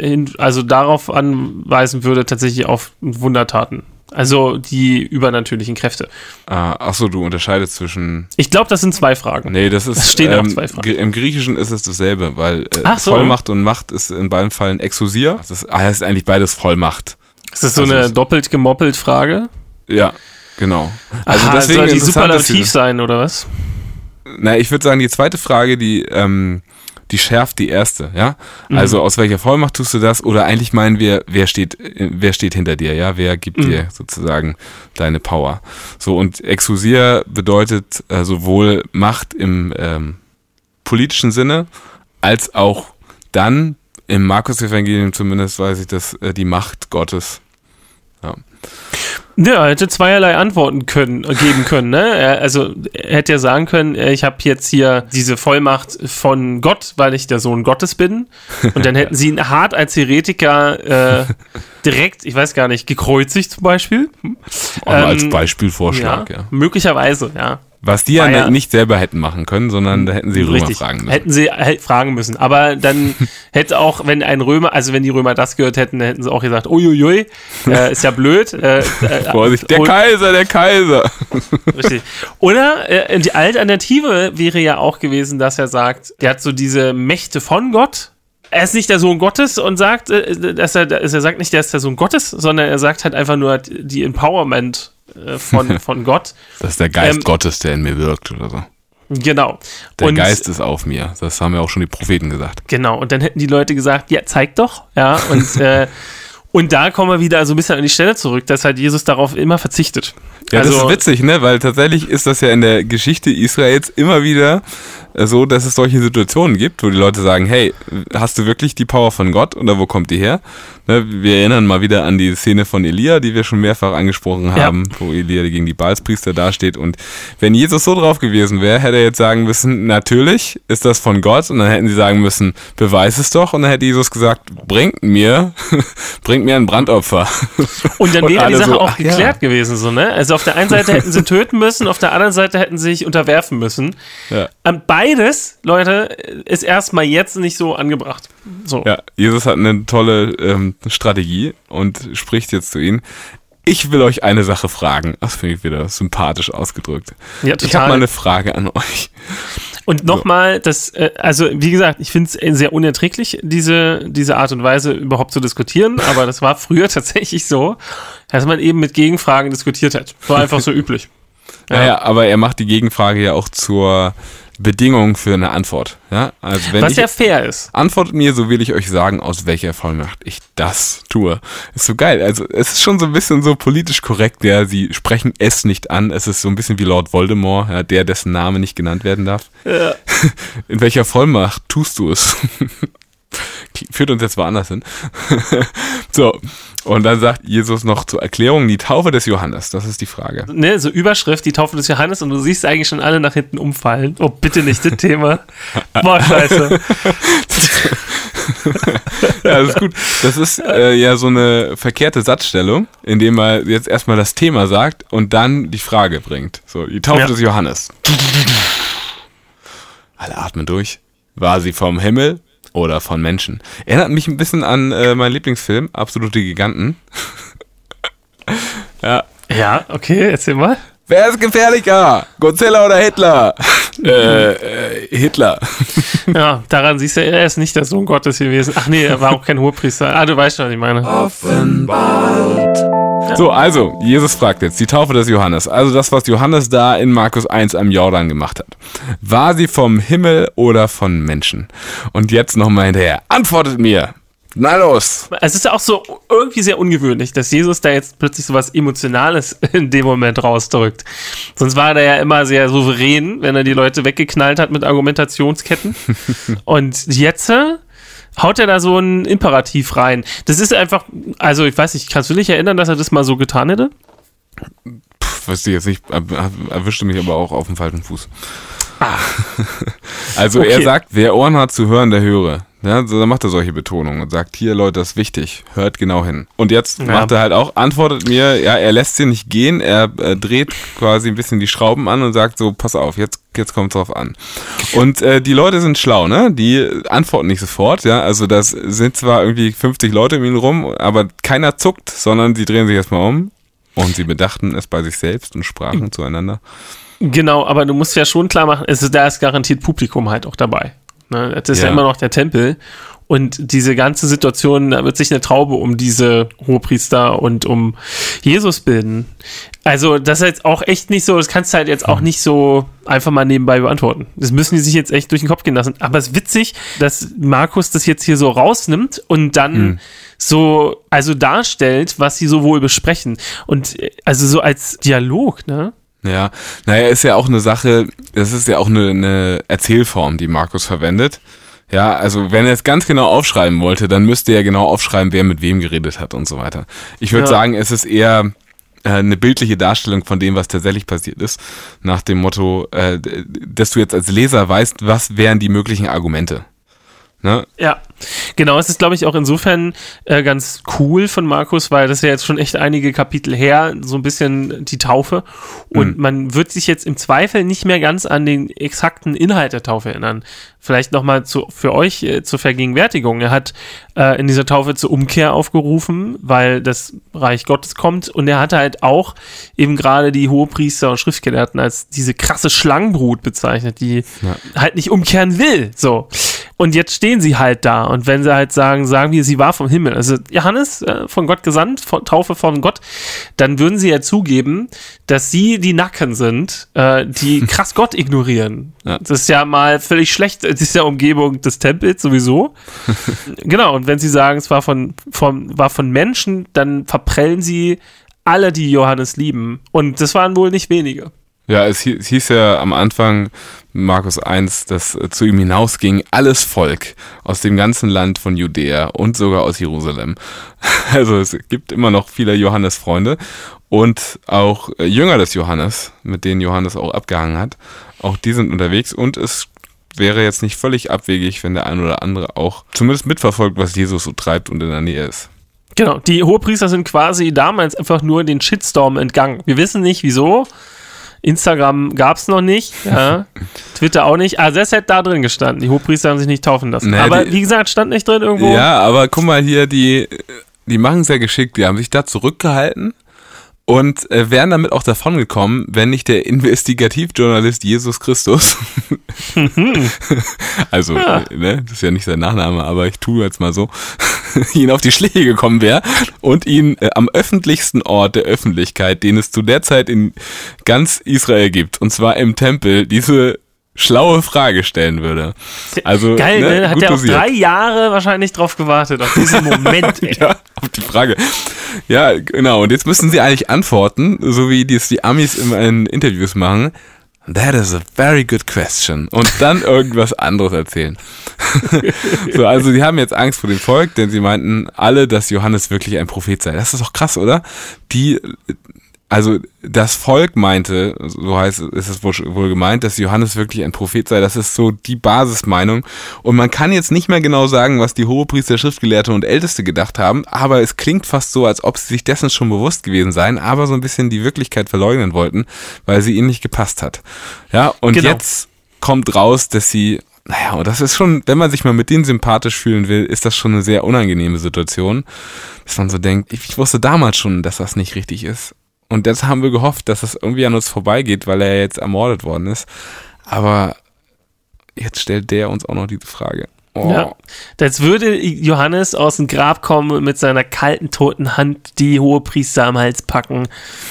darauf anweisen würde, tatsächlich auf Wundertaten. Also die übernatürlichen Kräfte. Ach so, du unterscheidest zwischen... Ich glaube, das sind 2 Fragen. Nee, das stehen auch 2 Fragen. Im Griechischen ist es dasselbe, weil Vollmacht und Macht ist in beiden Fällen Exousia. Das heißt eigentlich beides Vollmacht. Ist das so eine doppelt gemoppelt Frage? Ja, genau. Also deswegen soll die superlativ sein, oder was? Na, ich würde sagen, die zweite Frage, die schärft die erste, ja? Also aus welcher Vollmacht tust du das? Oder eigentlich meinen wir, wer steht hinter dir, ja? Wer gibt dir sozusagen deine Power? So, und Exousia bedeutet sowohl Macht im politischen Sinne, als auch dann im Markus-Evangelium zumindest weiß ich, dass die Macht Gottes. Ja. Ja, er hätte zweierlei Antworten geben können, ne? Also er hätte ja sagen können, ich habe jetzt hier diese Vollmacht von Gott, weil ich der Sohn Gottes bin. Und dann hätten sie ihn hart als Heretiker direkt, ich weiß gar nicht, gekreuzigt zum Beispiel. Als Beispielvorschlag, ja. Möglicherweise, ja. Was die ja nicht selber hätten machen können, sondern da hätten sie Römer fragen müssen. Hätten sie fragen müssen. Aber dann hätte auch, wenn die Römer das gehört hätten, dann hätten sie auch gesagt, uiuiui, ist ja blöd. Vorsicht, der Kaiser. Richtig. Oder die Alternative wäre ja auch gewesen, dass er sagt, der hat so diese Mächte von Gott. Er ist nicht der Sohn Gottes und sagt, er sagt nicht, der ist der Sohn Gottes, sondern er sagt halt einfach nur die Empowerment von Gott. Das ist der Geist Gottes, der in mir wirkt oder so. Genau. Der Geist ist auf mir. Das haben ja auch schon die Propheten gesagt. Genau. Und dann hätten die Leute gesagt, ja, zeig doch. Ja, und da kommen wir wieder so ein bisschen an die Stelle zurück, dass halt Jesus darauf immer verzichtet. Ja, das ist witzig, ne? Weil tatsächlich ist das ja in der Geschichte Israels immer wieder so, dass es solche Situationen gibt, wo die Leute sagen, hey, hast du wirklich die Power von Gott oder wo kommt die her? Ne, wir erinnern mal wieder an die Szene von Elia, die wir schon mehrfach angesprochen haben, wo Elia gegen die Baalspriester dasteht. Und wenn Jesus so drauf gewesen wäre, hätte er jetzt sagen müssen, natürlich ist das von Gott. Und dann hätten sie sagen müssen, beweis es doch. Und dann hätte Jesus gesagt, bringt mir ein Brandopfer. Und dann wäre die Sache auch geklärt gewesen. So, ne? Also auf der einen Seite hätten sie töten müssen, auf der anderen Seite hätten sie sich unterwerfen müssen. Ja. Beides, Leute, ist erstmal jetzt nicht so angebracht. So. Ja, Jesus hat eine tolle Strategie und spricht jetzt zu ihnen. Ich will euch eine Sache fragen. Das finde ich wieder sympathisch ausgedrückt. Ja, total. Ich habe mal eine Frage an euch. Und nochmal, also wie gesagt, ich finde es sehr unerträglich, diese Art und Weise überhaupt zu diskutieren, aber das war früher tatsächlich so, dass man eben mit Gegenfragen diskutiert hat. War einfach so üblich. Ja, aber er macht die Gegenfrage ja auch zur Bedingung für eine Antwort. Ja? Also wenn was ja fair ist. Antwortet mir, so will ich euch sagen, aus welcher Vollmacht ich das tue. Ist so geil. Also es ist schon so ein bisschen so politisch korrekt. Ja, sie sprechen es nicht an. Es ist so ein bisschen wie Lord Voldemort, ja, dessen Name nicht genannt werden darf. Ja. In welcher Vollmacht tust du es? Führt uns jetzt woanders hin. So, und dann sagt Jesus noch zur Erklärung die Taufe des Johannes. Das ist die Frage. Ne, so Überschrift, die Taufe des Johannes, und du siehst eigentlich schon alle nach hinten umfallen. Oh, bitte nicht das Thema. Boah, scheiße. Ja, das ist gut. Das ist ja so eine verkehrte Satzstellung, indem man jetzt erstmal das Thema sagt und dann die Frage bringt. So, die Taufe des Johannes. Alle atmen durch. War sie vom Himmel oder von Menschen? Erinnert mich ein bisschen an meinen Lieblingsfilm, Absolute Giganten. Ja. Ja, okay, erzähl mal. Wer ist gefährlicher? Godzilla oder Hitler? Hitler. Ja, daran siehst du, er ist nicht der Sohn Gottes gewesen. Ach nee, er war auch kein Hohepriester. Ah, du weißt schon, was ich meine. Offenbart. So, also, Jesus fragt jetzt, die Taufe des Johannes, also das, was Johannes da in Markus 1 am Jordan gemacht hat. War sie vom Himmel oder von Menschen? Und jetzt nochmal hinterher, antwortet mir! Na los! Es ist ja auch so irgendwie sehr ungewöhnlich, dass Jesus da jetzt plötzlich so was Emotionales in dem Moment rausdrückt. Sonst war er ja immer sehr souverän, wenn er die Leute weggeknallt hat mit Argumentationsketten. Und jetzt haut er da so ein Imperativ rein. Das ist einfach, also ich weiß nicht, kannst du dich erinnern, dass er das mal so getan hätte? Weiß ich jetzt nicht, erwischte mich aber auch auf dem falschen Fuß. Also okay. Er sagt, wer Ohren hat zu hören, der höre. Ja, so, dann macht er solche Betonungen und sagt, hier Leute, das ist wichtig, hört genau hin. Und jetzt macht er halt auch, antwortet mir, ja, er lässt sie nicht gehen, er dreht quasi ein bisschen die Schrauben an und sagt so, pass auf, jetzt kommt's drauf an. Und die Leute sind schlau, ne? Die antworten nicht sofort, ja, also das sind zwar irgendwie 50 Leute um ihn rum, aber keiner zuckt, sondern sie drehen sich erstmal um und sie bedachten es bei sich selbst und sprachen zueinander. Genau, aber du musst ja schon klar machen, da ist garantiert Publikum halt auch dabei. Das ist ja immer noch der Tempel. Und diese ganze Situation, da wird sich eine Traube um diese Hohepriester und um Jesus bilden. Also das ist jetzt auch echt nicht so, das kannst du halt jetzt auch nicht so einfach mal nebenbei beantworten. Das müssen die sich jetzt echt durch den Kopf gehen lassen. Aber es ist witzig, dass Markus das jetzt hier so rausnimmt und dann so also darstellt, was sie so wohl besprechen. Und also so als Dialog, ne? Ja, naja, ist ja auch eine Sache, das ist ja auch eine Erzählform, die Markus verwendet. Ja, also wenn er es ganz genau aufschreiben wollte, dann müsste er genau aufschreiben, wer mit wem geredet hat und so weiter. Ich würde sagen, es ist eher eine bildliche Darstellung von dem, was tatsächlich passiert ist, nach dem Motto, dass du jetzt als Leser weißt, was wären die möglichen Argumente. Ne? Ja, Genau, es ist, glaube ich, auch insofern ganz cool von Markus, weil das ist ja jetzt schon echt einige Kapitel her, so ein bisschen die Taufe. Und man wird sich jetzt im Zweifel nicht mehr ganz an den exakten Inhalt der Taufe erinnern. Vielleicht nochmal für euch zur Vergegenwärtigung. Er hat in dieser Taufe zur Umkehr aufgerufen, weil das Reich Gottes kommt. Und er hat halt auch eben gerade die Hohepriester und Schriftgelehrten als diese krasse Schlangenbrut bezeichnet, die halt nicht umkehren will. So. Und jetzt stehen sie halt da. Und wenn sie halt sagen wir, sie war vom Himmel. Also Johannes, von Gott gesandt, Taufe von Gott, dann würden sie ja zugeben, dass sie die Nacken sind, die krass Gott ignorieren. Ja. Das ist ja mal völlig schlecht. Es ist ja Umgebung des Tempels sowieso. Genau. Und wenn sie sagen, es war von Menschen, dann verprellen sie alle, die Johannes lieben. Und das waren wohl nicht wenige. Ja, es hieß ja am Anfang, Markus 1, dass zu ihm hinausging alles Volk aus dem ganzen Land von Judäa und sogar aus Jerusalem. Also es gibt immer noch viele Johannes-Freunde und auch Jünger des Johannes, mit denen Johannes auch abgehangen hat. Auch die sind unterwegs und es wäre jetzt nicht völlig abwegig, wenn der ein oder andere auch zumindest mitverfolgt, was Jesus so treibt und in der Nähe ist. Genau, die Hohepriester sind quasi damals einfach nur den Shitstorm entgangen. Wir wissen nicht, wieso. Instagram gab es noch nicht, ja. Twitter auch nicht. Also das hätte da drin gestanden. Die Hohepriester haben sich nicht taufen lassen. Naja, aber wie gesagt, stand nicht drin irgendwo. Ja, aber guck mal hier, die machen es ja geschickt. Die haben sich da zurückgehalten und wären damit auch davongekommen, wenn nicht der Investigativjournalist Jesus Christus, also, ne, das ist ja nicht sein Nachname, aber ich tue jetzt mal so, ihn auf die Schliche gekommen wäre und ihn am öffentlichsten Ort der Öffentlichkeit, den es zu der Zeit in ganz Israel gibt, und zwar im Tempel, diese schlaue Frage stellen würde. Also, geil, ne? Hat er auch 3 Jahre wahrscheinlich drauf gewartet, auf diesen Moment. Ey. Ja, auf die Frage. Ja, genau. Und jetzt müssen sie eigentlich antworten, so wie die Amis in Interviews machen. That is a very good question. Und dann irgendwas anderes erzählen. So, also die haben jetzt Angst vor dem Volk, denn sie meinten alle, dass Johannes wirklich ein Prophet sei. Das ist doch krass, oder? Also das Volk meinte, so ist es wohl gemeint, dass Johannes wirklich ein Prophet sei. Das ist so die Basismeinung. Und man kann jetzt nicht mehr genau sagen, was die Hohepriester, Schriftgelehrte und Älteste gedacht haben, aber es klingt fast so, als ob sie sich dessen schon bewusst gewesen seien, aber so ein bisschen die Wirklichkeit verleugnen wollten, weil sie ihnen nicht gepasst hat. Ja, und Jetzt kommt raus, dass sie, naja, und das ist schon, wenn man sich mal mit denen sympathisch fühlen will, ist das schon eine sehr unangenehme Situation, dass man so denkt, ich wusste damals schon, dass das nicht richtig ist. Und jetzt haben wir gehofft, dass das irgendwie an uns vorbeigeht, weil er jetzt ermordet worden ist. Aber jetzt stellt der uns auch noch diese Frage. Oh. Ja, als würde Johannes aus dem Grab kommen und mit seiner kalten, toten Hand die Hohepriester am Hals packen.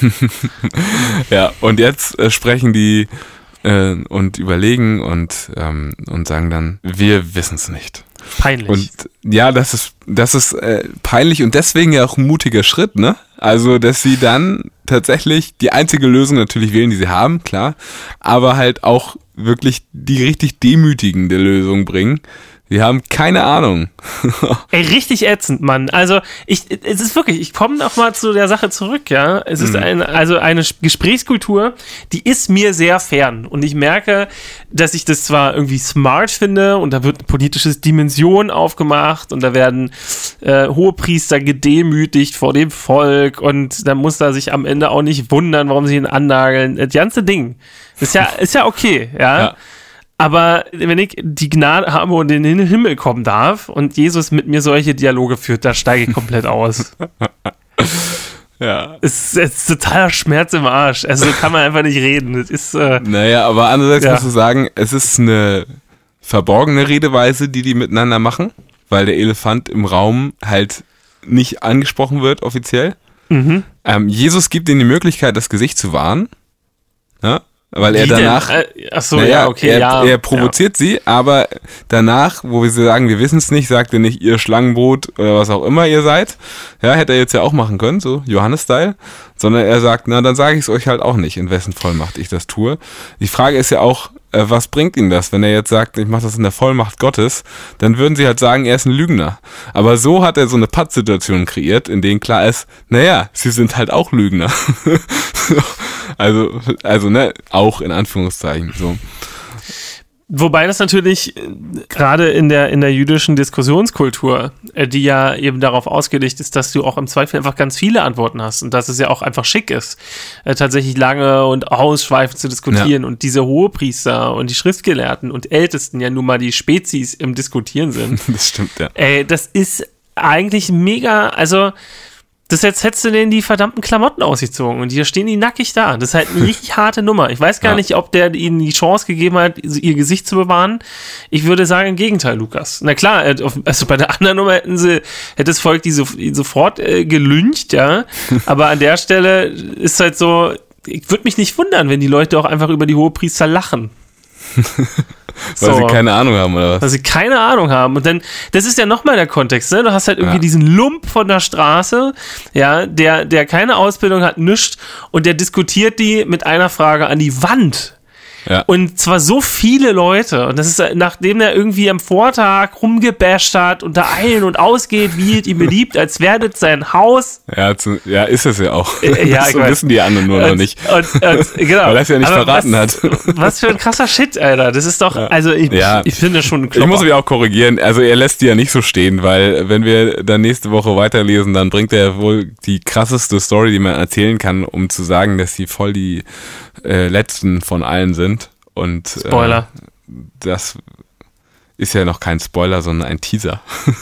Ja, und jetzt sprechen die und überlegen und sagen dann, wir wissen es nicht. Peinlich. Und ja, das ist peinlich und deswegen ja auch ein mutiger Schritt, ne? Also, dass sie dann tatsächlich die einzige Lösung natürlich wählen, die sie haben, klar, aber halt auch wirklich die richtig demütigende Lösung bringen. Wir haben keine Ahnung. Ey, richtig ätzend, Mann. Also, es ist wirklich, ich komme noch mal zu der Sache zurück, ja. Es ist eine Gesprächskultur, die ist mir sehr fern. Und ich merke, dass ich das zwar irgendwie smart finde und da wird eine politische Dimension aufgemacht und da werden Hohepriester gedemütigt vor dem Volk und dann muss er sich am Ende auch nicht wundern, warum sie ihn annageln. Das ganze Ding. Ist ja okay, ja. Aber wenn ich die Gnade habe und in den Himmel kommen darf und Jesus mit mir solche Dialoge führt, da steige ich komplett aus. Ja. Es ist totaler Schmerz im Arsch. Also kann man einfach nicht reden. Das ist, naja, aber andererseits musst du sagen, es ist eine verborgene Redeweise, die miteinander machen, weil der Elefant im Raum halt nicht angesprochen wird offiziell. Mhm. Jesus gibt ihnen die Möglichkeit, das Gesicht zu wahren. Ja? Weil er danach, er provoziert sie, aber danach, wo wir sagen, wir wissen es nicht, sagt er nicht, ihr Schlangenbrot oder was auch immer ihr seid. Ja, hätte er jetzt ja auch machen können, so Johannes-Style. Sondern er sagt, na, dann sage ich es euch halt auch nicht, in wessen Vollmacht ich das tue. Die Frage ist ja auch, was bringt ihn das? Wenn er jetzt sagt, ich mache das in der Vollmacht Gottes, dann würden sie halt sagen, er ist ein Lügner. Aber so hat er so eine Pattsituation kreiert, in denen klar ist, naja, sie sind halt auch Lügner. Also, ne, auch in Anführungszeichen, so. Wobei das natürlich gerade in der jüdischen Diskussionskultur, die ja eben darauf ausgelegt ist, dass du auch im Zweifel einfach ganz viele Antworten hast und dass es ja auch einfach schick ist, tatsächlich lange und ausschweifend zu diskutieren und diese Hohepriester und die Schriftgelehrten und Ältesten ja nun mal die Spezies im Diskutieren sind. Das stimmt, ja. Das ist eigentlich mega, also das jetzt hättest du denen die verdammten Klamotten ausgezogen und hier stehen die nackig da. Das ist halt eine richtig harte Nummer. Ich weiß gar nicht, ob der ihnen die Chance gegeben hat, ihr Gesicht zu bewahren. Ich würde sagen, im Gegenteil, Lukas. Na klar, also bei der anderen Nummer hätte das Volk die sofort gelyncht, ja. Aber an der Stelle ist halt so, ich würde mich nicht wundern, wenn die Leute auch einfach über die Hohepriester lachen. Weil sie keine Ahnung haben, oder was? Weil sie keine Ahnung haben. Und dann, das ist ja nochmal der Kontext, ne? Du hast halt irgendwie diesen Lump von der Straße, ja, der keine Ausbildung hat, nischt, und der diskutiert die mit einer Frage an die Wand. Ja. Und zwar so viele Leute, und das ist, nachdem er irgendwie am Vortag rumgebasht hat und da ein- und ausgeht, wie es ihm beliebt, als wäre das sein Haus. Ja, ist es ja auch. Ja, so wissen die anderen nur noch nicht. Genau. Weil er es ja nicht verraten hat. Was für ein krasser Shit, Alter. Das ist doch, also ich finde das schon ein Klopper. Ich muss mich auch korrigieren, also er lässt die ja nicht so stehen, weil wenn wir dann nächste Woche weiterlesen, dann bringt er wohl die krasseste Story, die man erzählen kann, um zu sagen, dass sie voll die letzten von allen sind. Und Spoiler. Das ist ja noch kein Spoiler, sondern ein Teaser.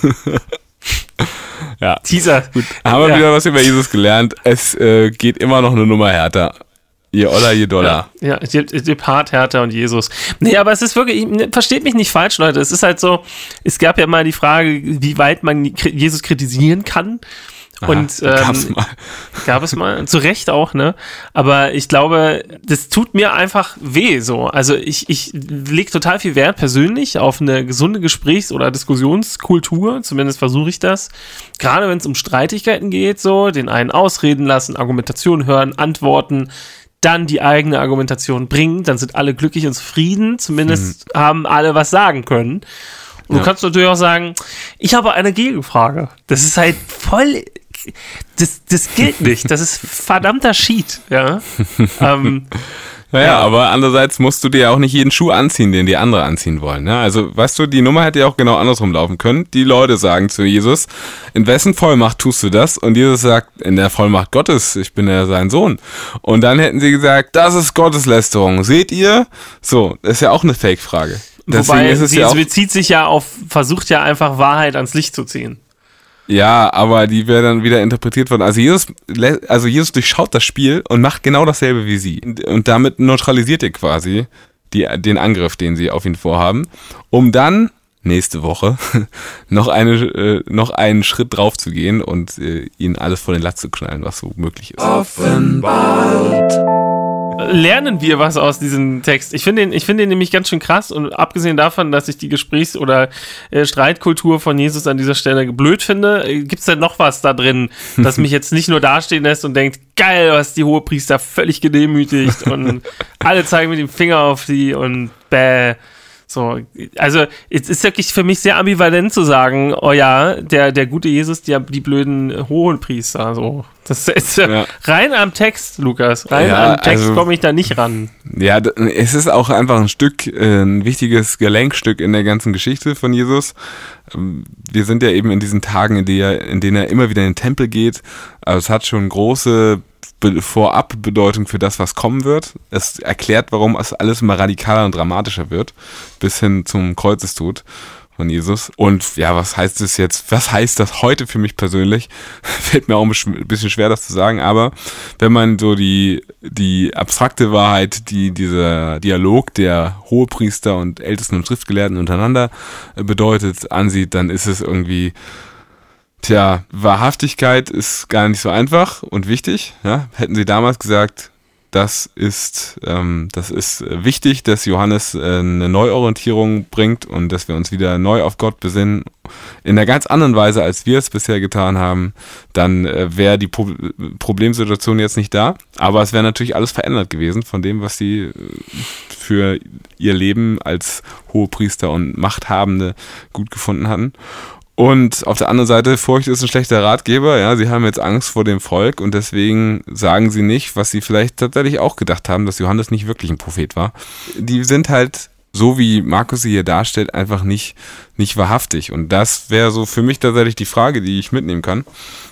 Ja. Teaser. Gut. Haben wir wieder was über Jesus gelernt. Es geht immer noch eine Nummer härter. Je Oller, je Dollar. Ja, die Part härter und Jesus. Nee, aber es ist wirklich, versteht mich nicht falsch, Leute. Es ist halt so, es gab ja mal die Frage, wie weit man Jesus kritisieren kann. Und gab es mal, zu Recht auch, ne? Aber ich glaube, das tut mir einfach weh so. Also ich lege total viel Wert persönlich auf eine gesunde Gesprächs- oder Diskussionskultur, zumindest versuche ich das. Gerade wenn es um Streitigkeiten geht, so, den einen ausreden lassen, Argumentation hören, antworten, dann die eigene Argumentation bringen, dann sind alle glücklich und zufrieden, zumindest haben alle was sagen können. Und du kannst natürlich auch sagen, ich habe eine Gegenfrage. Das ist halt voll, das gilt nicht. Das ist verdammter Cheat, ja. Aber andererseits musst du dir ja auch nicht jeden Schuh anziehen, den die andere anziehen wollen. Ne? Also, weißt du, die Nummer hätte ja auch genau andersrum laufen können. Die Leute sagen zu Jesus, in wessen Vollmacht tust du das? Und Jesus sagt, in der Vollmacht Gottes, ich bin ja sein Sohn. Und dann hätten sie gesagt, das ist Gotteslästerung. Seht ihr? So, das ist ja auch eine Fake-Frage. Wobei sie bezieht sich ja auf, versucht ja einfach Wahrheit ans Licht zu ziehen. Ja, aber die wäre dann wieder interpretiert worden. Also Jesus durchschaut das Spiel und macht genau dasselbe wie sie. Und damit neutralisiert er quasi den Angriff, den sie auf ihn vorhaben, um dann nächste Woche noch einen Schritt drauf zu gehen und ihnen alles vor den Latz zu knallen, was so möglich ist. Offenbart. Lernen wir was aus diesem Text? Ich finde den nämlich ganz schön krass, und abgesehen davon, dass ich die Gesprächs- oder Streitkultur von Jesus an dieser Stelle blöd finde, gibt's denn noch was da drin, das mich jetzt nicht nur dastehen lässt und denkt, geil, du hast die Hohepriester völlig gedemütigt und alle zeigen mit dem Finger auf die und bäh. So, also es ist wirklich für mich sehr ambivalent zu sagen, oh ja, der gute Jesus, die blöden Hohenpriester, so. Das ist rein am Text, Lukas, am Text komme ich da nicht ran. Ja, es ist auch einfach ein wichtiges Gelenkstück in der ganzen Geschichte von Jesus. Wir sind ja eben in diesen Tagen, in denen er immer wieder in den Tempel geht. Also es hat schon große Vorabbedeutung für das, was kommen wird. Es erklärt, warum es alles immer radikaler und dramatischer wird, bis hin zum Kreuzestod von Jesus. Und ja, was heißt das jetzt? Was heißt das heute für mich persönlich? Fällt mir auch ein bisschen schwer, das zu sagen, aber wenn man so die abstrakte Wahrheit, dieser Dialog der Hohepriester und Ältesten und Schriftgelehrten untereinander bedeutet, ansieht, dann ist es irgendwie, Wahrhaftigkeit ist gar nicht so einfach und wichtig. Ja? Hätten sie damals gesagt, das ist wichtig, dass Johannes eine Neuorientierung bringt und dass wir uns wieder neu auf Gott besinnen, in einer ganz anderen Weise, als wir es bisher getan haben, dann wäre die Problemsituation jetzt nicht da. Aber es wäre natürlich alles verändert gewesen von dem, was sie für ihr Leben als Hohepriester und Machthabende gut gefunden hatten. Und auf der anderen Seite, Furcht ist ein schlechter Ratgeber, ja, sie haben jetzt Angst vor dem Volk und deswegen sagen sie nicht, was sie vielleicht tatsächlich auch gedacht haben, dass Johannes nicht wirklich ein Prophet war. Die sind halt so wie Markus sie hier darstellt, einfach nicht wahrhaftig. Und das wäre so für mich tatsächlich die Frage, die ich mitnehmen kann.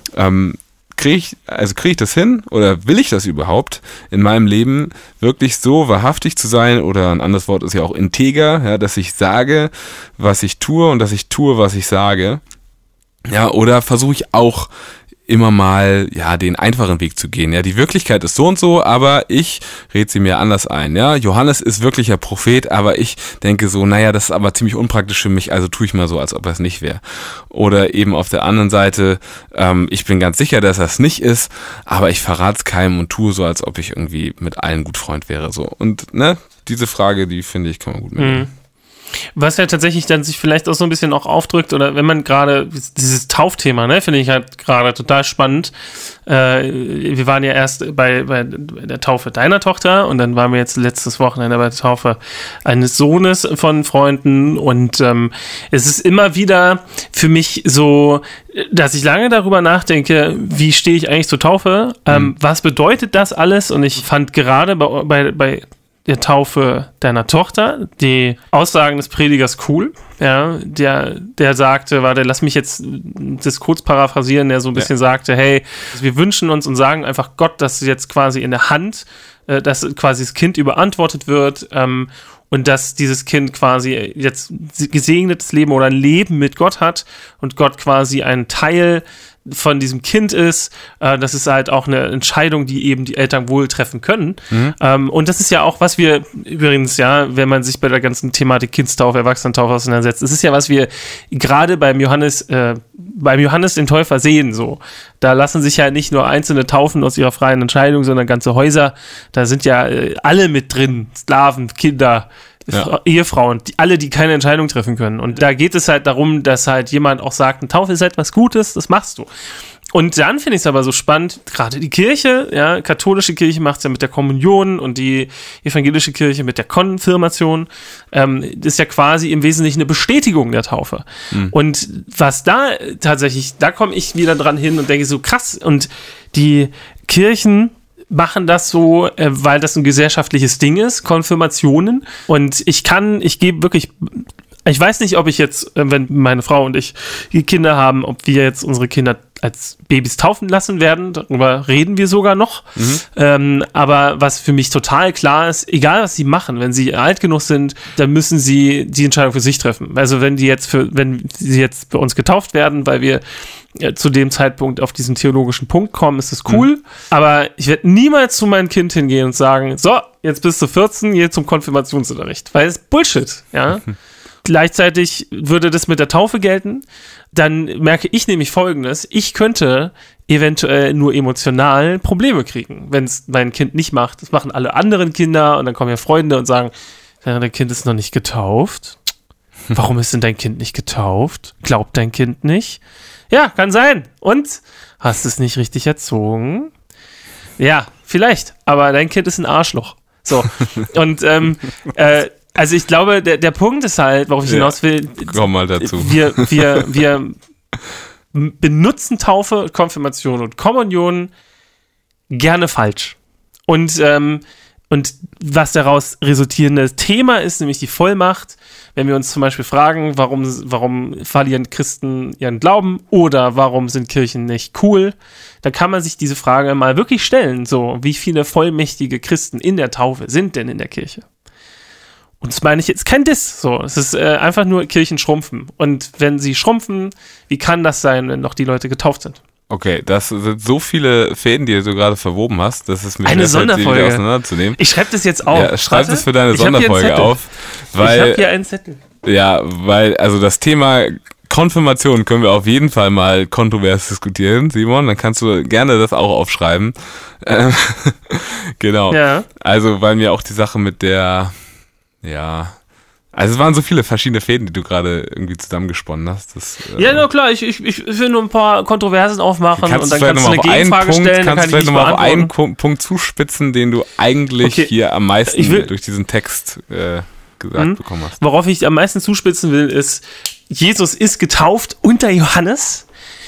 Kriege ich das hin oder will ich das überhaupt in meinem Leben wirklich so wahrhaftig zu sein, oder ein anderes Wort ist ja auch integer, ja, dass ich sage, was ich tue und dass ich tue, was ich sage. Ja, oder versuche ich auch immer mal, ja, den einfachen Weg zu gehen. Ja, die Wirklichkeit ist so und so, aber ich rede sie mir anders ein. Ja, Johannes ist wirklicher Prophet, aber ich denke so, naja, das ist aber ziemlich unpraktisch für mich, also tue ich mal so, als ob er es nicht wäre. Oder eben auf der anderen Seite, ich bin ganz sicher, dass er es nicht ist, aber ich verrate es keinem und tue so, als ob ich irgendwie mit allen gut Freund wäre. So. Und ne, diese Frage, die finde ich, kann man gut mitnehmen. Was ja tatsächlich dann sich vielleicht auch so ein bisschen auch aufdrückt, oder wenn man gerade dieses Taufthema, ne, finde ich halt gerade total spannend. Wir waren ja erst bei der Taufe deiner Tochter und dann waren wir jetzt letztes Wochenende bei der Taufe eines Sohnes von Freunden, und es ist immer wieder für mich so, dass ich lange darüber nachdenke, wie stehe ich eigentlich zur Taufe, was bedeutet das alles, und ich fand gerade bei der Taufe deiner Tochter die Aussagen des Predigers cool, ja, der sagte, lass mich jetzt das kurz paraphrasieren, der so ein bisschen sagte, hey, wir wünschen uns und sagen einfach Gott, dass jetzt quasi in der Hand, dass quasi das Kind überantwortet wird, und dass dieses Kind quasi jetzt gesegnetes Leben oder ein Leben mit Gott hat und Gott quasi ein Teil von diesem Kind ist. Das ist halt auch eine Entscheidung, die eben die Eltern wohl treffen können. Und das ist ja auch, was wir übrigens, ja, wenn man sich bei der ganzen Thematik Kindstaufe, Erwachsenentaufe auseinandersetzt, das ist ja, was wir gerade beim Johannes den Täufer sehen, so. Da lassen sich ja nicht nur Einzelne taufen aus ihrer freien Entscheidung, sondern ganze Häuser. Da sind ja alle mit drin, Sklaven, Kinder, Ehefrauen, alle, die keine Entscheidung treffen können. Und da geht es halt darum, dass halt jemand auch sagt, eine Taufe ist halt was Gutes, das machst du. Und dann finde ich es aber so spannend, gerade die Kirche, ja, katholische Kirche macht es ja mit der Kommunion und die evangelische Kirche mit der Konfirmation. Das ist ja quasi im Wesentlichen eine Bestätigung der Taufe. Und was da tatsächlich, da komme ich wieder dran hin und denke so, krass, und die Kirchen machen das so, weil das ein gesellschaftliches Ding ist, Konfirmationen. Und ich gebe wirklich, ich weiß nicht, ob ich jetzt, wenn meine Frau und ich die Kinder haben, ob wir jetzt unsere Kinder als Babys taufen lassen werden. Darüber reden wir sogar noch. Aber was für mich total klar ist, egal was sie machen, wenn sie alt genug sind, dann müssen sie die Entscheidung für sich treffen. Also wenn sie jetzt bei uns getauft werden, weil wir zu dem Zeitpunkt auf diesen theologischen Punkt kommen, ist das cool. Aber ich werde niemals zu meinem Kind hingehen und sagen, so, jetzt bist du 14, geh zum Konfirmationsunterricht. Weil es Bullshit, ja. Gleichzeitig würde das mit der Taufe gelten. Dann merke ich nämlich Folgendes: Ich könnte eventuell nur emotional Probleme kriegen, wenn es mein Kind nicht macht. Das machen alle anderen Kinder, und dann kommen ja Freunde und sagen, ja, dein Kind ist noch nicht getauft. Warum ist denn dein Kind nicht getauft? Glaubt dein Kind nicht? Ja, kann sein. Und? Hast du es nicht richtig erzogen? Ja, vielleicht. Aber dein Kind ist ein Arschloch. So. Und also ich glaube, der Punkt ist halt, worauf ich hinaus will. Komm mal dazu. Wir benutzen Taufe, Konfirmation und Kommunion gerne falsch. Und was daraus resultierendes Thema ist, nämlich die Vollmacht. Wenn wir uns zum Beispiel fragen, warum verlieren Christen ihren Glauben oder warum sind Kirchen nicht cool, dann kann man sich diese Frage mal wirklich stellen. So, wie viele vollmächtige Christen in der Taufe sind denn in der Kirche? Und das meine ich jetzt kein Diss. So, es ist einfach nur, Kirchen schrumpfen. Und wenn sie schrumpfen, wie kann das sein, wenn noch die Leute getauft sind? Okay, das sind so viele Fäden, die du gerade verwoben hast, das ist mir eine Sonderfolge wieder auseinanderzunehmen. Ich schreibe das jetzt auf. Ja, schreib das für deine Sonderfolge auf. Ich habe hier einen Zettel. Ja, weil, also das Thema Konfirmation können wir auf jeden Fall mal kontrovers diskutieren, Simon. Dann kannst du gerne das auch aufschreiben. Genau. Ja. Also, weil mir auch die Sache mit der, ja, also es waren so viele verschiedene Fäden, die du gerade irgendwie zusammengesponnen hast. Ja, na klar, ich will nur ein paar Kontroversen aufmachen und dann kannst du eine Gegenfrage stellen. Kannst du vielleicht nochmal auf einen Punkt zuspitzen, den du eigentlich hier am meisten durch diesen Text gesagt bekommen hast? Worauf ich am meisten zuspitzen will, ist, Jesus ist getauft unter Johannes.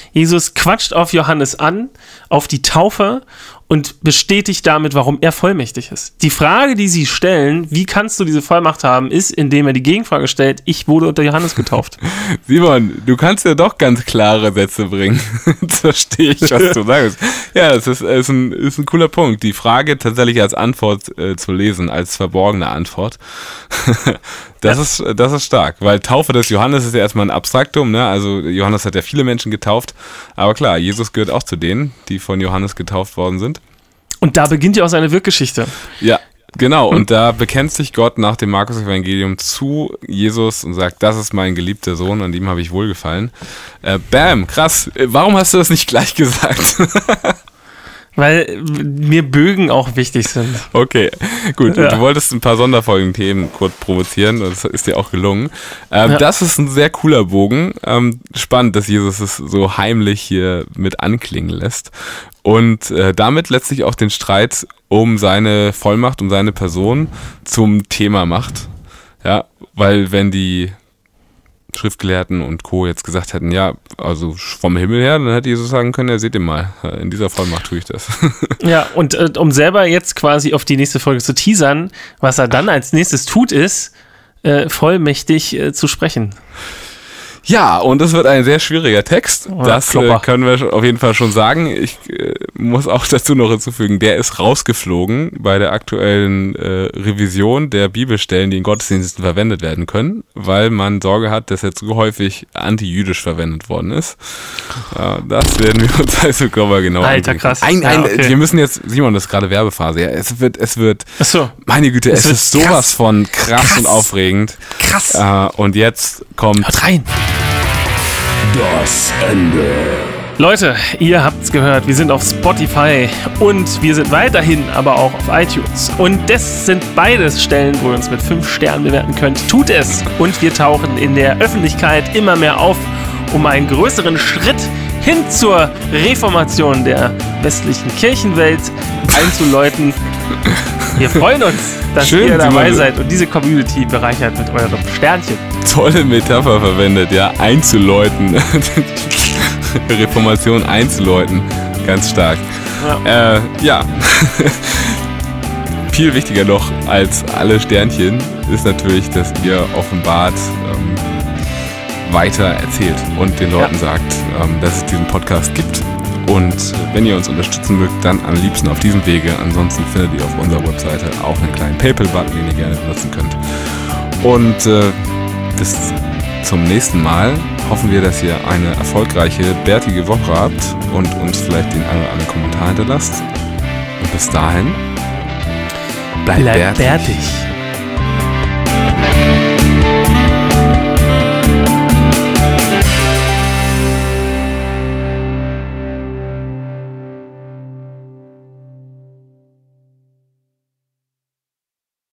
Jesus quatscht auf Johannes an, auf die Taufe und bestätigt damit, warum er vollmächtig ist. Die Frage, die sie stellen, wie kannst du diese Vollmacht haben, ist, indem er die Gegenfrage stellt, ich wurde unter Johannes getauft. Simon, du kannst ja doch ganz klare Sätze bringen. Jetzt verstehe ich, was du sagst. Ja, das ist ein cooler Punkt. Die Frage tatsächlich als Antwort zu lesen, als verborgene Antwort. Das ist stark, weil Taufe des Johannes ist ja erstmal ein Abstraktum, ne? Also Johannes hat ja viele Menschen getauft, aber klar, Jesus gehört auch zu denen, die von Johannes getauft worden sind. Und da beginnt ja auch seine Wirkgeschichte. Ja, genau. Und da bekennt sich Gott nach dem Markus-Evangelium zu Jesus und sagt, das ist mein geliebter Sohn, an ihm habe ich wohlgefallen. Bam, krass. Warum hast du das nicht gleich gesagt? Weil mir Bögen auch wichtig sind. Okay, gut. Ja. Du wolltest ein paar Sonderfolgen-Themen kurz provozieren und das ist dir auch gelungen. Das ist ein sehr cooler Bogen. Spannend, dass Jesus es so heimlich hier mit anklingen lässt. Und damit letztlich auch den Streit um seine Vollmacht, um seine Person zum Thema macht. Ja, weil wenn die Schriftgelehrten und Co. jetzt gesagt hätten, ja, also vom Himmel her, dann hätte Jesus sagen können, ja, seht ihr mal, in dieser Vollmacht tue ich das. Ja, und um selber jetzt quasi auf die nächste Folge zu teasern, was er dann als nächstes tut, ist, vollmächtig zu sprechen. Ja, und das wird ein sehr schwieriger Text. Das können wir auf jeden Fall schon sagen. Ich muss auch dazu noch hinzufügen, der ist rausgeflogen bei der aktuellen Revision der Bibelstellen, die in Gottesdiensten verwendet werden können, weil man Sorge hat, dass er zu häufig anti-jüdisch verwendet worden ist. Das werden wir uns also genau Alter, krass. Okay. Wir müssen jetzt, Simon, das ist gerade Werbephase. Ja, es wird Ach so. Meine Güte, es ist sowas von krass und aufregend. Krass. Und jetzt kommt... Hört rein. Das Ende. Leute, ihr habt's gehört, wir sind auf Spotify und wir sind weiterhin aber auch auf iTunes. Und das sind beides Stellen, wo ihr uns mit 5 Sternen bewerten könnt. Tut es! Und wir tauchen in der Öffentlichkeit immer mehr auf, um einen größeren Schritt hin zur Reformation der westlichen Kirchenwelt einzuläuten. Wir freuen uns, dass ihr dabei seid und diese Community bereichert mit eurem Sternchen. Tolle Metapher verwendet, ja, einzuläuten. Reformation einzuläuten, ganz stark. Ja. Viel wichtiger noch als alle Sternchen ist natürlich, dass ihr offenbart weiter erzählt und den Leuten sagt, dass es diesen Podcast gibt. Und wenn ihr uns unterstützen mögt, dann am liebsten auf diesem Wege. Ansonsten findet ihr auf unserer Webseite auch einen kleinen PayPal-Button, den ihr gerne benutzen könnt. Und bis zum nächsten Mal hoffen wir, dass ihr eine erfolgreiche, bärtige Woche habt und uns vielleicht den einen oder anderen Kommentar hinterlasst. Und bis dahin, bleibt bärtig.